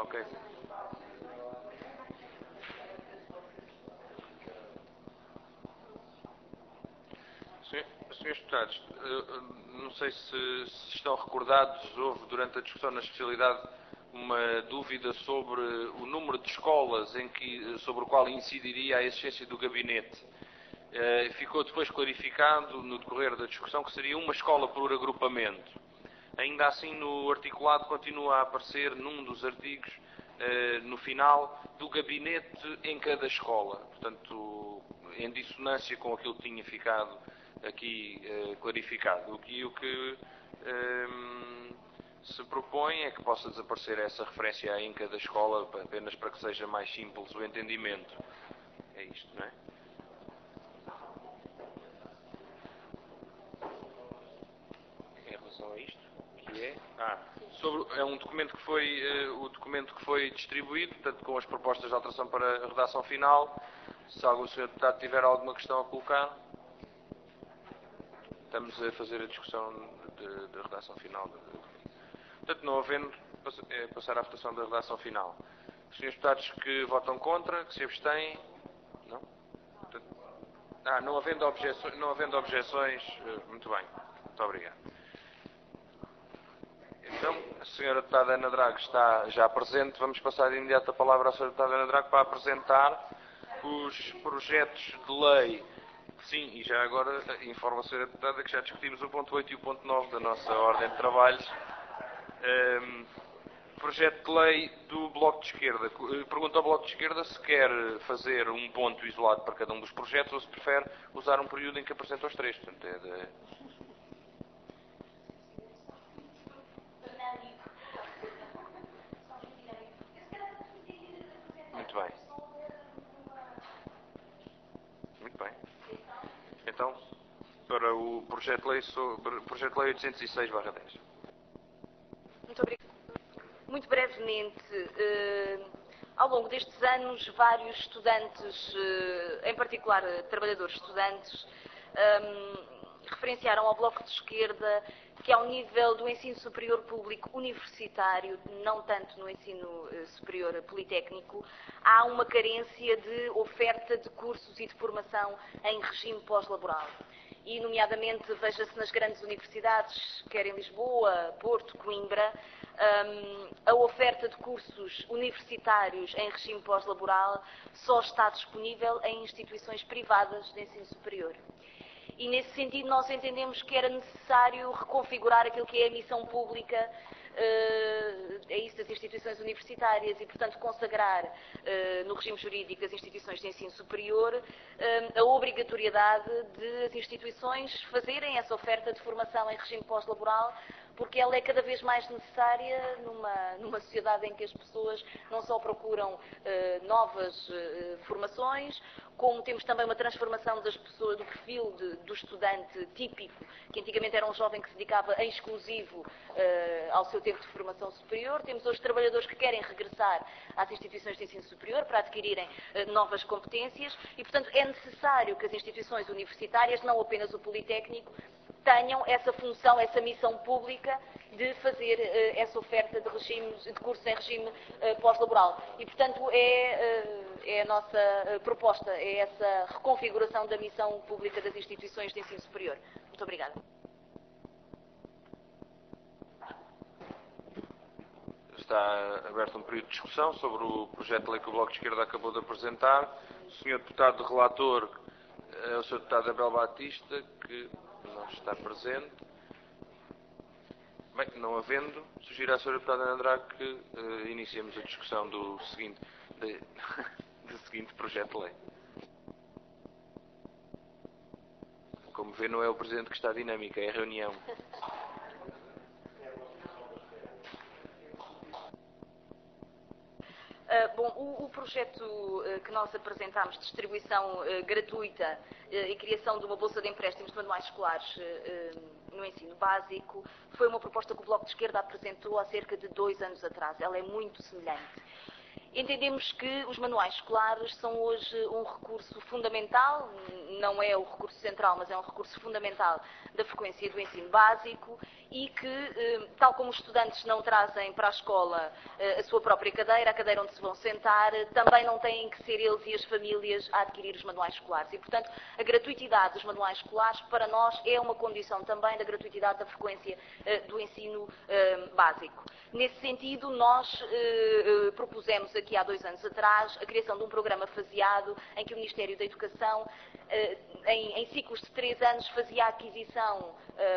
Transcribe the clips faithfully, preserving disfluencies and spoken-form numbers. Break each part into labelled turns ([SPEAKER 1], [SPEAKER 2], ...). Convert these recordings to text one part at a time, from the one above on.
[SPEAKER 1] Ok. Senhores Deputados, não sei se, se estão recordados, houve durante a discussão na especialidade uma dúvida sobre o número de escolas em que, sobre o qual incidiria a existência do gabinete. Ficou depois clarificado no decorrer da discussão que seria uma escola por agrupamento. Ainda assim, no articulado continua a aparecer num dos artigos, no final, do gabinete em cada escola. Portanto, em dissonância com aquilo que tinha ficado aqui eh, clarificado. O que, o que eh, se propõe é que possa desaparecer essa referência em cada escola, apenas para que seja mais simples o entendimento. É isto, não é? Em relação a isto, que é? Ah, sobre, é um documento que foi, eh, o documento que foi distribuído, portanto, com as propostas de alteração para a redação final. Se algum senhor deputado tiver alguma questão a colocar. Estamos a fazer a discussão da redação final. Portanto, não havendo, é passar à votação da redação final. Os senhores deputados que votam contra, que se abstêm? Não? Portanto, ah, não havendo objeções, não havendo objeções, muito bem. Muito obrigado. Então, a senhora deputada Ana Drago está já presente. Vamos passar de imediato a palavra à senhora deputada Ana Drago para apresentar os projetos de lei. Sim, e já agora informo a senhora deputada que já discutimos o ponto oito e o ponto nove da nossa ordem de trabalhos. Um, projeto de lei do Bloco de Esquerda. Pergunto ao Bloco de Esquerda se quer fazer um ponto isolado para cada um dos projetos ou se prefere usar um período em que apresenta os três. Portanto, é de... Muito bem. Muito bem. Então, para o projeto de lei, sobre, projeto de lei oitocentos e seis barra dez.
[SPEAKER 2] Muito obrigada. Muito brevemente, eh, ao longo destes anos, vários estudantes, eh, em particular trabalhadores estudantes, eh, referenciaram ao Bloco de Esquerda que ao nível do ensino superior público universitário, não tanto no ensino eh, superior politécnico, há uma carência de oferta de cursos e de formação em regime pós-laboral. E, nomeadamente, veja-se nas grandes universidades, quer em Lisboa, Porto, Coimbra, um, a oferta de cursos universitários em regime pós-laboral só está disponível em instituições privadas de ensino superior. E, nesse sentido, nós entendemos que era necessário reconfigurar aquilo que é a missão pública Uh, é isso das instituições universitárias e, portanto, consagrar uh, no regime jurídico das instituições de ensino superior uh, a obrigatoriedade de as instituições fazerem essa oferta de formação em regime pós-laboral, porque ela é cada vez mais necessária numa, numa sociedade em que as pessoas não só procuram uh, novas uh, formações, como temos também uma transformação das pessoas, do perfil de, do estudante típico, que antigamente era um jovem que se dedicava em exclusivo uh, ao seu tempo de formação superior. Temos hoje trabalhadores que querem regressar às instituições de ensino superior para adquirirem uh, novas competências e, portanto, é necessário que as instituições universitárias, não apenas o Politécnico, tenham essa função, essa missão pública de fazer uh, essa oferta de, regimes, de cursos em regime uh, pós-laboral. E, portanto, é, uh, é a nossa uh, proposta, é essa reconfiguração da missão pública das instituições de ensino superior. Muito obrigada.
[SPEAKER 1] Está aberto um período de discussão sobre o projeto de lei que o Bloco de Esquerda acabou de apresentar. O senhor deputado relator é o senhor deputado Abel Batista, que não está presente. Bem, não havendo, sugiro à senhora deputada Andrade que uh, iniciemos a discussão do seguinte, de, do seguinte projeto de lei. Como vê, não é o Presidente que está dinâmico, é a reunião.
[SPEAKER 2] Uh, bom, o, o projeto uh, que nós apresentámos de distribuição uh, gratuita uh, e criação de uma bolsa de empréstimos de manuais escolares uh, uh, no ensino básico foi uma proposta que o Bloco de Esquerda apresentou há cerca de dois anos atrás. Ela é muito semelhante. Entendemos que os manuais escolares são hoje um recurso fundamental, não é o recurso central, mas é um recurso fundamental da frequência do ensino básico e que, tal como os estudantes não trazem para a escola a sua própria cadeira, a cadeira onde se vão sentar, também não têm que ser eles e as famílias a adquirir os manuais escolares. E, portanto, a gratuitidade dos manuais escolares, para nós, é uma condição também da gratuitidade da frequência do ensino básico. Nesse sentido, nós propusemos aqui há dois anos atrás a criação de um programa faseado em que o Ministério da Educação, em, em ciclos de três anos, fazia a aquisição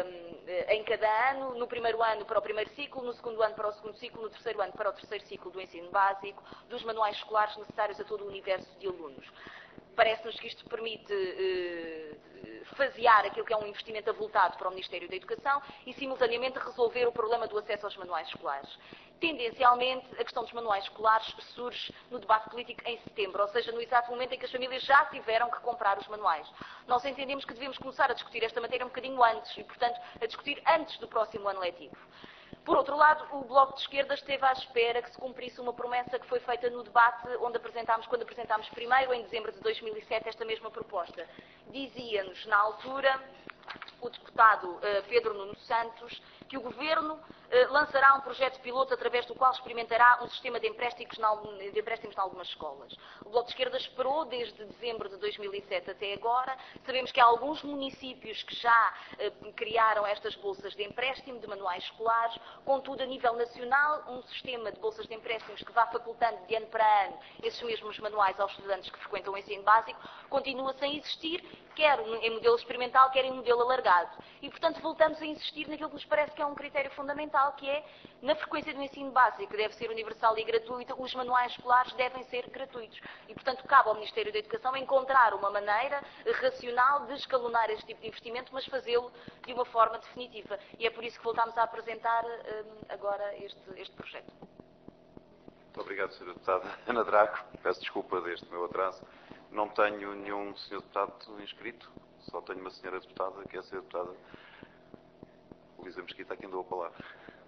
[SPEAKER 2] em cada ano, no primeiro ano para o primeiro ciclo, no segundo ano para o segundo ciclo, no terceiro ano para o terceiro ciclo do ensino básico, dos manuais escolares necessários a todo o universo de alunos. Parece-nos que isto permite eh, fasear aquilo que é um investimento avultado para o Ministério da Educação e, simultaneamente, resolver o problema do acesso aos manuais escolares. Tendencialmente, a questão dos manuais escolares surge no debate político em setembro, ou seja, no exato momento em que as famílias já tiveram que comprar os manuais. Nós entendemos que devemos começar a discutir esta matéria um bocadinho antes e, portanto, a discutir antes do próximo ano letivo. Por outro lado, o Bloco de Esquerda esteve à espera que se cumprisse uma promessa que foi feita no debate onde apresentámos, quando apresentámos primeiro, em dezembro de dois mil e sete, esta mesma proposta. Dizia-nos, na altura, o deputado uh, Pedro Nuno Santos, que o Governo uh, lançará um projeto piloto através do qual experimentará um sistema de empréstimos, na, de empréstimos em algumas escolas. O Bloco de Esquerda esperou desde dezembro de dois mil e sete até agora. Sabemos que há alguns municípios que já uh, criaram estas bolsas de empréstimo de manuais escolares. Contudo, a nível nacional, um sistema de bolsas de empréstimos que vá facultando de ano para ano esses mesmos manuais aos estudantes que frequentam o ensino básico continua sem existir, quer em modelo experimental, quer em modelo alargado. E, portanto, voltamos a insistir naquilo que nos parece que é um critério fundamental, que é, na frequência do ensino básico, que deve ser universal e gratuita, os manuais escolares devem ser gratuitos. E, portanto, cabe ao Ministério da Educação encontrar uma maneira racional de escalonar este tipo de investimento, mas fazê-lo de uma forma definitiva. E é por isso que voltamos a apresentar hum, agora este, este projeto.
[SPEAKER 3] Muito obrigado, senhora Deputada Ana Draco. Peço desculpa deste meu atraso. Não tenho nenhum senhor Deputado inscrito, só tenho uma senhora Deputada, que é a senhora Deputada Luísa Mesquita, a quem dou a palavra.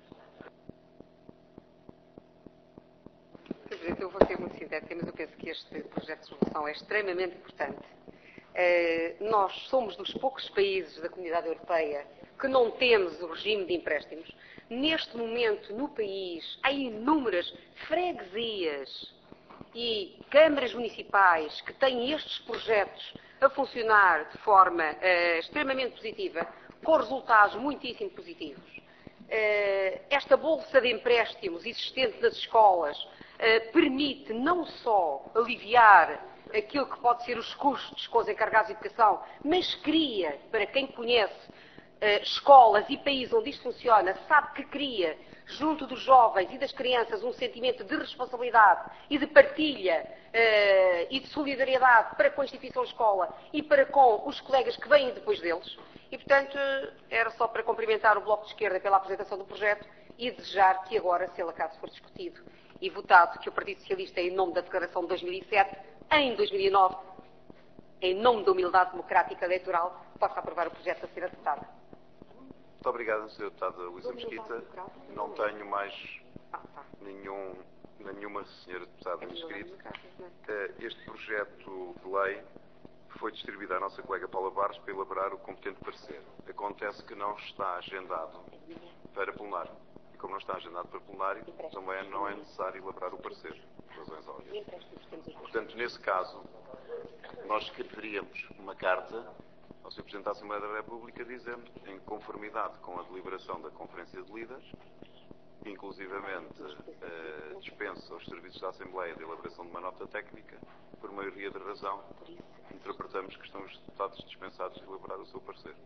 [SPEAKER 4] senhor Presidente, eu vou ser muito sintética, mas eu penso que este projeto de resolução é extremamente importante. Uh, nós somos dos poucos países da Comunidade Europeia que não temos o regime de empréstimos. Neste momento, no país, há inúmeras freguesias e câmaras municipais que têm estes projetos a funcionar de forma uh, extremamente positiva, com resultados muitíssimo positivos. Uh, esta bolsa de empréstimos existente nas escolas uh, permite não só aliviar aquilo que pode ser os custos com os encarregados de educação, mas cria, para quem conhece uh, escolas e países onde isto funciona, sabe que cria, junto dos jovens e das crianças, um sentimento de responsabilidade e de partilha uh, e de solidariedade para com a instituição escola e para com os colegas que vêm depois deles. E, portanto, era só para cumprimentar o Bloco de Esquerda pela apresentação do projeto e desejar que agora, se ele acaso for discutido e votado, que o Partido Socialista, em nome da Declaração de dois mil e sete, em dois mil e nove, em nome da humildade democrática eleitoral, possa aprovar o projeto a ser adotado.
[SPEAKER 3] Muito obrigado, senhora Deputada Luísa Mesquita. Não tenho mais nenhum, nenhuma senhora Deputada inscrita. Este projeto de lei foi distribuído à nossa colega Paula Barros para elaborar o competente parecer. Acontece que não está agendado para plenário. E como não está agendado para plenário, também não é necessário elaborar o parecer. Razões óbvias. Portanto, nesse caso, nós escreveríamos uma carta ao senhor Presidente da Assembleia da República dizendo, em conformidade com a deliberação da Conferência de Líderes, inclusivamente eh, dispensa aos serviços da Assembleia de elaboração de uma nota técnica, por maioria de razão, interpretamos que estão os deputados dispensados de elaborar o seu parecer.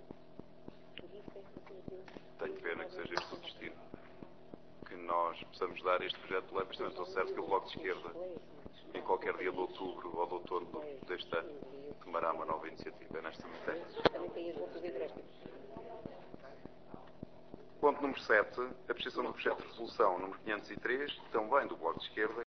[SPEAKER 3] Tenho pena que seja este o destino, que nós possamos dar este projeto de lei, mas também estou certo que o Bloco de Esquerda, em qualquer dia de outubro ou de outono deste ano, tomará uma nova iniciativa nesta matéria. Ponto número sete. A apreciação do projeto de resolução número quinhentos e três, também do Bloco de Esquerda,